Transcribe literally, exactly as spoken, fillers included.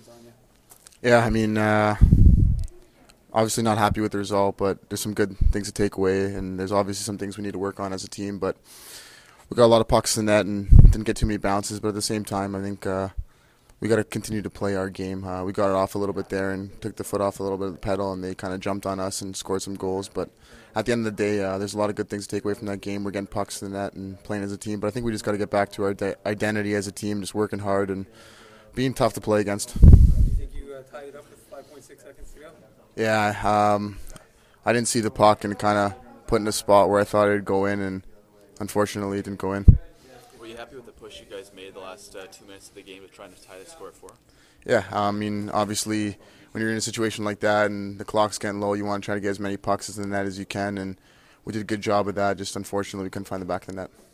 on you. Yeah, I mean, uh, obviously not happy with the result, but there's some good things to take away, and there's obviously some things we need to work on as a team. But we got a lot of pucks in the net and didn't get too many bounces. But at the same time, I think uh, we got to continue to play our game. Uh, we got it off a little bit there and took the foot off a little bit of the pedal, and they kind of jumped on us and scored some goals. But at the end of the day, uh, there's a lot of good things to take away from that game. We're getting pucks in the net and playing as a team. But I think we just got to get back to our de- identity as a team, just working hard and being tough to play against. Do you think you uh, tied it up with five point six seconds to go? Yeah, um, I didn't see the puck and kind of put in a spot where I thought it would go in, and unfortunately it didn't go in. Were you happy with the push you guys made the last uh, two minutes of the game of trying to tie the score at four? Yeah, I mean, obviously when you're in a situation like that and the clock's getting low, you want to try to get as many pucks in the net as you can, and we did a good job of that. Just unfortunately we couldn't find the back of the net.